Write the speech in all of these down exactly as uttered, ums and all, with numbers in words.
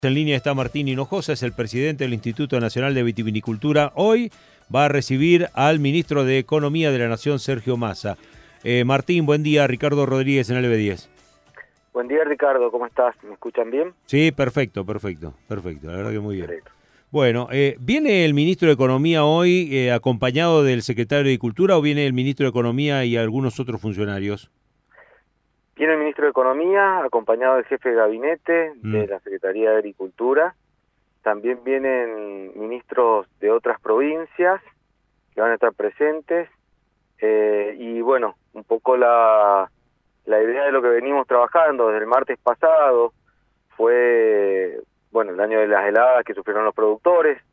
En línea está Martín Hinojosa, es el presidente del Instituto Nacional de Vitivinicultura. Hoy va a recibir al ministro de Economía de la Nación, Sergio Massa. Eh, Martín, buen día. Ricardo Rodríguez en L B diez. Buen día, Ricardo. ¿Cómo estás? ¿Me escuchan bien? Sí, perfecto, perfecto, perfecto. La verdad que muy bien. Perfecto. Bueno, eh, ¿viene el ministro de Economía hoy eh, acompañado del secretario de Agricultura o viene el ministro de Economía y algunos otros funcionarios? Viene el ministro de Economía, acompañado del jefe de gabinete Mm. de la Secretaría de Agricultura. También vienen ministros de otras provincias que van a estar presentes. Eh, y bueno, un poco la, la idea de lo que venimos trabajando desde el martes pasado fue, bueno, el año de las heladas que sufrieron los productores,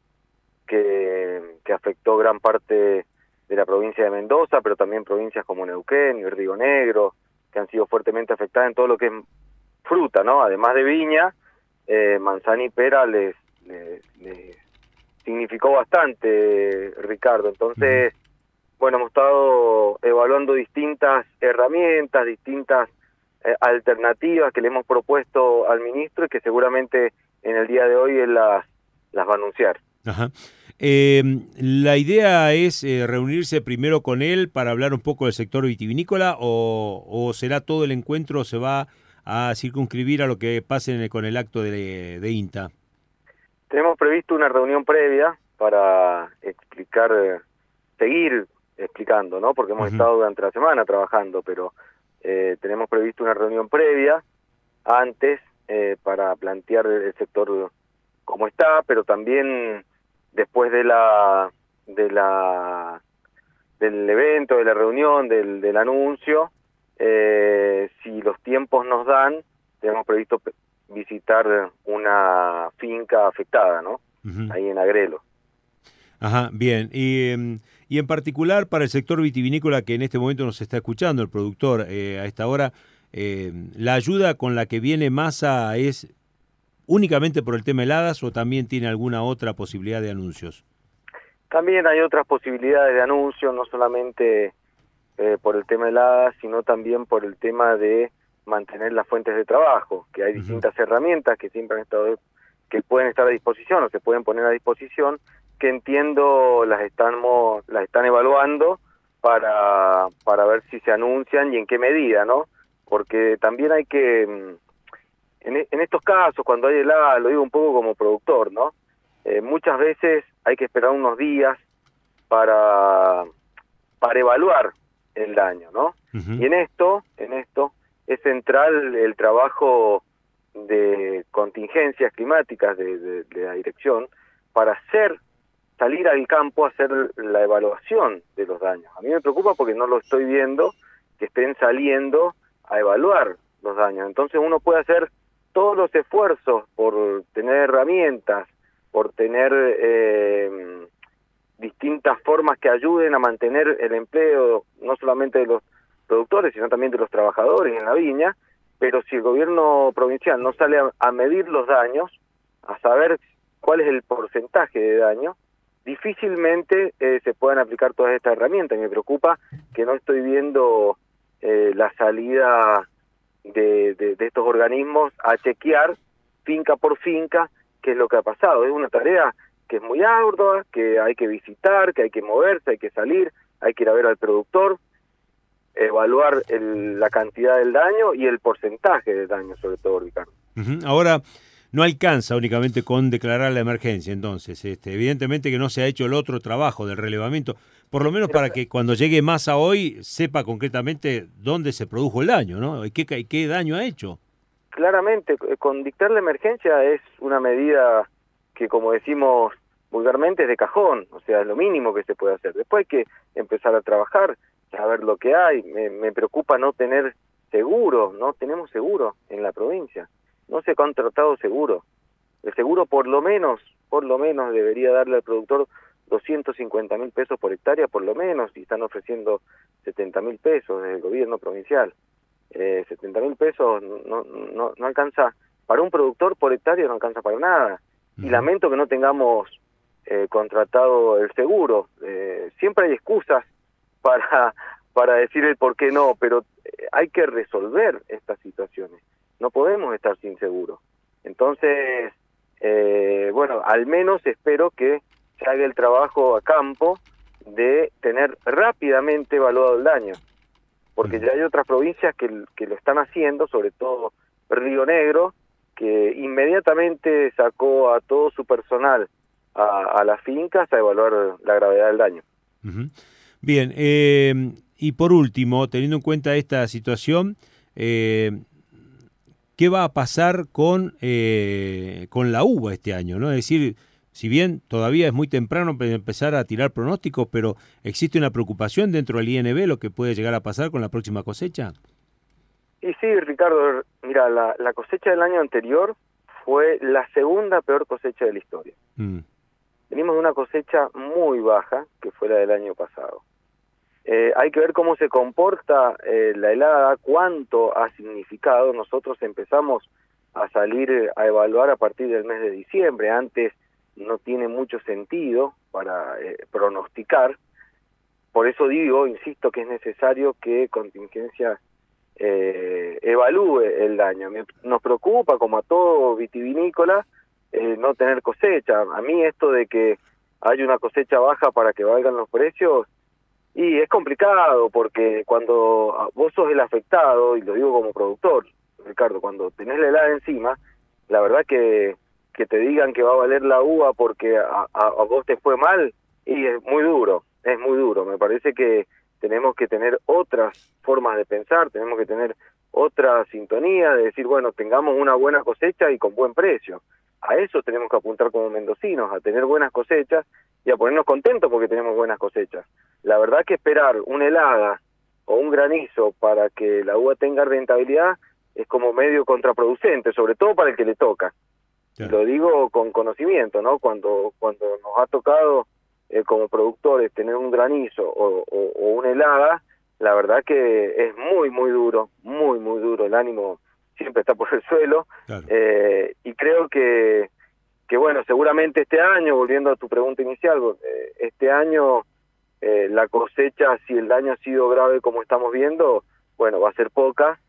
que, que afectó gran parte de la provincia de Mendoza, pero también provincias como Neuquén y Río Negro, que han sido fuertemente afectadas en todo lo que es fruta, ¿no? Además de viña, eh, manzana y pera les, les, les significó bastante, Ricardo. Entonces, uh-huh. bueno, hemos estado evaluando distintas herramientas, distintas eh, alternativas que le hemos propuesto al ministro y que seguramente en el día de hoy él las, las va a anunciar. Ajá. Eh, ¿La idea es eh, reunirse primero con él para hablar un poco del sector vitivinícola o, o será todo el encuentro, se va a circunscribir a lo que pase en el, con el acto de, de INTA? Tenemos previsto una reunión previa para explicar, eh, seguir explicando, ¿no? Porque hemos uh-huh. estado durante la semana trabajando, pero eh, tenemos previsto una reunión previa antes eh, para plantear el sector como está, pero también después de la de la del evento, de la reunión, del, del anuncio, eh, si los tiempos nos dan, tenemos previsto visitar una finca afectada, ¿no? Uh-huh. Ahí en Agrelo. Ajá, bien. Y, y en particular para el sector vitivinícola que en este momento nos está escuchando, el productor, eh, a esta hora, eh, ¿la ayuda con la que viene Massa es únicamente por el tema heladas o también tiene alguna otra posibilidad de anuncios? También hay otras posibilidades de anuncios, no solamente eh, por el tema heladas, sino también por el tema de mantener las fuentes de trabajo, que hay uh-huh. distintas herramientas que siempre han estado, que pueden estar a disposición o se pueden poner a disposición, que entiendo las estamos, las están evaluando para, para ver si se anuncian y en qué medida, ¿no? Porque también hay que, en, en estos casos, cuando hay helada, lo digo un poco como productor, ¿no? Eh, muchas veces hay que esperar unos días para, para evaluar el daño, ¿no? Uh-huh. Y en esto, en esto, es central el trabajo de contingencias climáticas de, de, de la dirección para hacer, salir al campo a hacer la evaluación de los daños. A mí me preocupa porque no lo estoy viendo que estén saliendo a evaluar los daños. Entonces uno puede hacer todos los esfuerzos por tener herramientas, por tener eh, distintas formas que ayuden a mantener el empleo, no solamente de los productores, sino también de los trabajadores en la viña, pero si el gobierno provincial no sale a, a medir los daños, a saber cuál es el porcentaje de daño, difícilmente eh, se puedan aplicar todas estas herramientas. Y me preocupa que no estoy viendo eh, la salida de, de, de estos organismos a chequear finca por finca qué es lo que ha pasado. Es una tarea que es muy ardua, que hay que visitar, que hay que moverse, hay que salir, hay que ir a ver al productor, evaluar el, la cantidad del daño y el porcentaje de daño, sobre todo, Ricardo. Uh-huh. Ahora, no alcanza únicamente con declarar la emergencia, entonces, este, evidentemente que no se ha hecho el otro trabajo del relevamiento, por lo menos Pero, para que cuando llegue Massa hoy sepa concretamente dónde se produjo el daño, ¿no? ¿Y qué, qué daño ha hecho? Claramente, con dictar la emergencia es una medida que, como decimos vulgarmente, es de cajón, o sea, es lo mínimo que se puede hacer. Después hay que empezar a trabajar, saber lo que hay. Me, me preocupa no tener seguro, no tenemos seguro en la provincia, no se ha contratado seguro. El seguro por lo menos, por lo menos debería darle al productor doscientos cincuenta mil pesos por hectárea, por lo menos, y están ofreciendo setenta mil pesos desde el gobierno provincial. Eh, setenta mil pesos no, no, no alcanza, para un productor por hectárea no alcanza para nada. Uh-huh. Y lamento que no tengamos eh, contratado el seguro. Eh, siempre hay excusas para para decir el por qué no, pero hay que resolver estas situaciones. No podemos estar sin seguro. Entonces, bueno, al menos espero que se haga el trabajo a campo de tener rápidamente evaluado el daño, porque ya hay otras provincias que, que lo están haciendo, sobre todo Río Negro, que inmediatamente sacó a todo su personal a, a las fincas a evaluar la gravedad del daño. Uh-huh. Bien, eh, y por último, teniendo en cuenta esta situación, eh, ¿qué va a pasar con, eh, con la uva este año, ¿no? Es decir, si bien todavía es muy temprano para empezar a tirar pronósticos, pero ¿existe una preocupación dentro del I N B lo que puede llegar a pasar con la próxima cosecha? Y sí, Ricardo, mira, la, la cosecha del año anterior fue la segunda peor cosecha de la historia. Mm. Venimos de una cosecha muy baja, que fue la del año pasado. Eh, hay que ver cómo se comporta eh, la helada, cuánto ha significado. Nosotros empezamos a salir a evaluar a partir del mes de diciembre. Antes no tiene mucho sentido para eh, pronosticar. Por eso digo, insisto, que es necesario que Contingencia eh, evalúe el daño. Me, nos preocupa, como a todo vitivinícola, eh, no tener cosecha. A mí esto de que hay una cosecha baja para que valgan los precios, y es complicado, porque cuando vos sos el afectado, y lo digo como productor, Ricardo, cuando tenés la helada encima, la verdad que que te digan que va a valer la uva porque a, a, a vos te fue mal, y es muy duro, es muy duro. Me parece que tenemos que tener otras formas de pensar, tenemos que tener otra sintonía, de decir, bueno, tengamos una buena cosecha y con buen precio. A eso tenemos que apuntar como mendocinos, a tener buenas cosechas y a ponernos contentos porque tenemos buenas cosechas. La verdad que esperar una helada o un granizo para que la uva tenga rentabilidad es como medio contraproducente, sobre todo para el que le toca. Lo digo con conocimiento, ¿no? Cuando cuando nos ha tocado eh, como productores tener un granizo o, o, o una helada, la verdad que es muy, muy duro, muy, muy duro. El ánimo siempre está por el suelo. Claro. Eh, y creo que, que, bueno, seguramente este año, volviendo a tu pregunta inicial, eh, este año eh, la cosecha, si el daño ha sido grave como estamos viendo, bueno, va a ser poca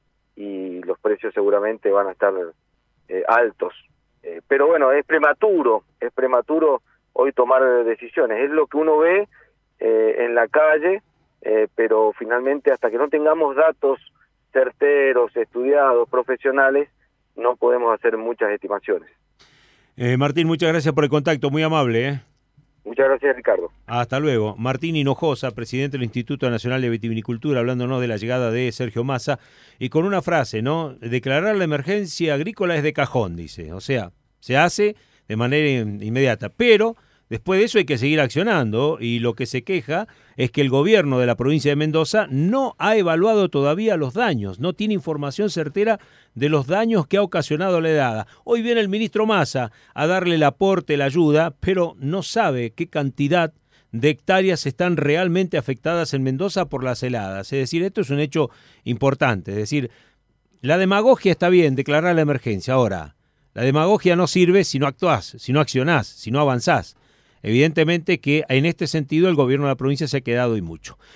y los precios seguramente van a estar eh, altos. Eh, pero bueno, es prematuro, es prematuro hoy tomar decisiones. Es lo que uno ve eh, en la calle, eh, pero finalmente hasta que no tengamos datos certeros, estudiados, profesionales, no podemos hacer muchas estimaciones. Eh, Martín, muchas gracias por el contacto, muy amable. ¿eh? Muchas gracias, Ricardo. Hasta luego. Martín Hinojosa, presidente del Instituto Nacional de Vitivinicultura, hablándonos de la llegada de Sergio Massa, y con una frase, ¿no? Declarar la emergencia agrícola es de cajón, dice. O sea, se hace de manera inmediata, pero después de eso hay que seguir accionando, y lo que se queja es que el gobierno de la provincia de Mendoza no ha evaluado todavía los daños, no tiene información certera de los daños que ha ocasionado la helada. Hoy viene el ministro Massa a darle el aporte, la ayuda, pero no sabe qué cantidad de hectáreas están realmente afectadas en Mendoza por las heladas. Es decir, esto es un hecho importante. Es decir, la demagogia está bien, declarar la emergencia. Ahora, la demagogia no sirve si no actuás, si no accionás, si no avanzás. Evidentemente que en este sentido el gobierno de la provincia se ha quedado y mucho.